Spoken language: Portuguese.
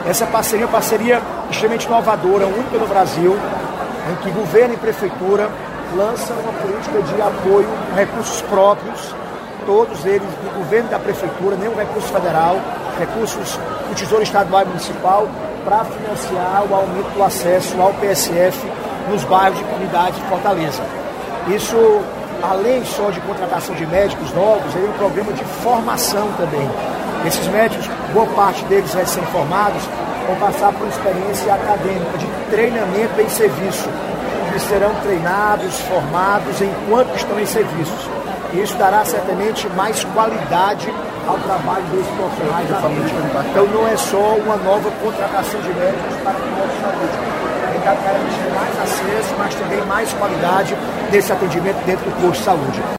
Essa parceria é uma parceria extremamente inovadora, única no Brasil, em que governo e prefeitura lançam uma política de apoio com recursos próprios, todos eles do governo e da prefeitura, nenhum recurso federal, recursos do Tesouro Estadual e Municipal, para financiar o aumento do acesso ao PSF nos bairros de comunidade de Fortaleza. Isso, além só de contratação de médicos novos, é um programa de formação também. Esses médicos, boa parte deles recém-formados, vão passar por experiência acadêmica de treinamento em serviço. Eles serão treinados, formados enquanto estão em serviços. Isso dará certamente mais qualidade ao trabalho desses profissionais da saúde. Então não é só uma nova contratação de médicos para o posto de saúde. Tentar garantir mais acesso, mas também mais qualidade desse atendimento dentro do posto de saúde.